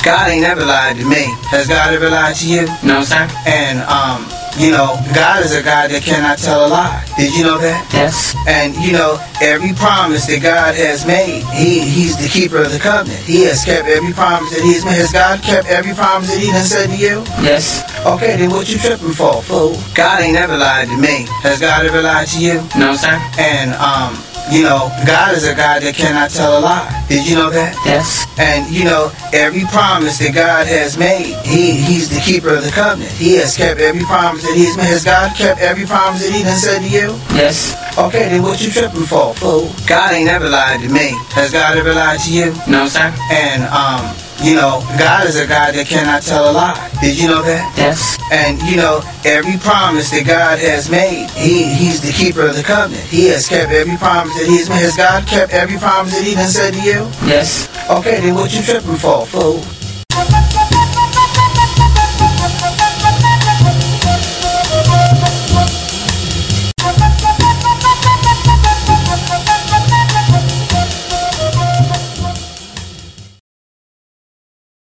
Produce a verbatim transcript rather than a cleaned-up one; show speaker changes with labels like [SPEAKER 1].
[SPEAKER 1] God ain't never lied to me. Has God ever lied to you?
[SPEAKER 2] No, sir.
[SPEAKER 1] And, um, you know, God is a God that cannot tell a lie. Did you know that?
[SPEAKER 2] Yes.
[SPEAKER 1] And, you know, every promise that God has made, he, He's the keeper of the covenant. He has kept every promise that He's made. Has God kept every promise that He done said to you?
[SPEAKER 2] Yes.
[SPEAKER 1] Okay, then what you tripping for, fool? God ain't never lied to me. Has God ever lied to you?
[SPEAKER 2] No, sir.
[SPEAKER 1] And, um, you know, God is a God that cannot tell a lie. Did you know that?
[SPEAKER 2] Yes.
[SPEAKER 1] And, you know, every promise that God has made, he, He's the keeper of the covenant. He has kept every promise that He's made. Has God kept every promise that He done said to you?
[SPEAKER 2] Yes.
[SPEAKER 1] Okay, then what you tripping for, fool? God ain't never lied to me. Has God ever lied to you?
[SPEAKER 2] No, sir.
[SPEAKER 1] And, um, you know, God is a God that cannot tell a lie. Did you know that?
[SPEAKER 2] Yes.
[SPEAKER 1] And, you know, every promise that God has made, he, He's the keeper of the covenant. He has kept every promise that He's made. Has God kept every promise that He done said to you?
[SPEAKER 2] Yes.
[SPEAKER 1] Okay, then what you tripping for, fool?